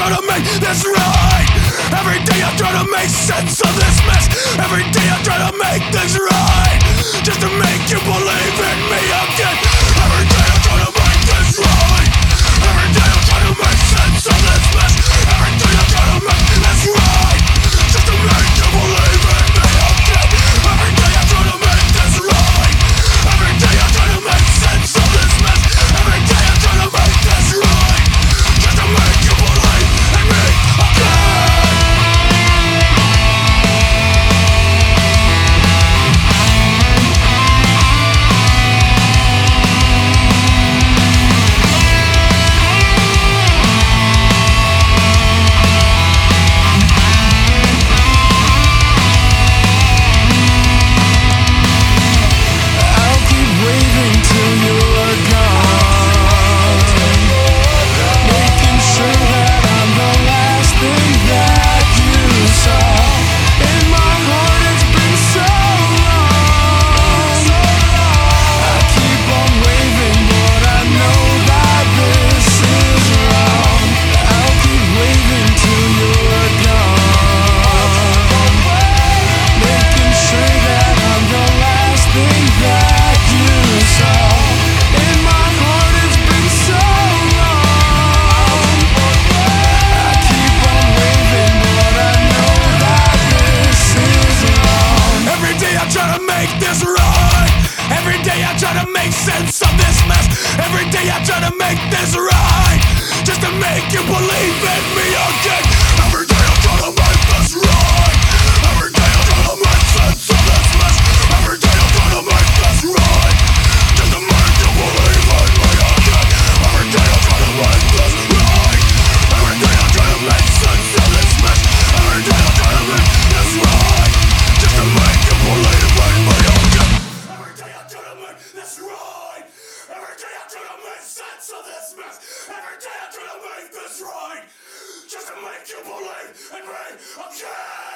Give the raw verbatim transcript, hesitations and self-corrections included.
try to make this right. Every day I try to make sense of this mess. Every day I try to make this right, just to make you believe in me again. Every day I try to make this right. Every day I try to make sense of this mess. Every day I try to make this right, just to make you believe in me again. Every day I try to make this right. Every day I try to make sense of this mess. Every day I try to make this right, just to make you believe in me again. Sense of this mess. Every day I try to make this right, just to make you believe in me again. Every day I try to make this right. Every day I try to make sense of this mess. Every day I try to make this right, just to make you believe in me again. Every day I try to make this right. Every day I try to make sense of this mess. Every day I try to make this right, just to make you believe in me again. Every day I try to make this right. Every day I try to make sense of this mess. Every day I try to make this right, just to make you believe in me again.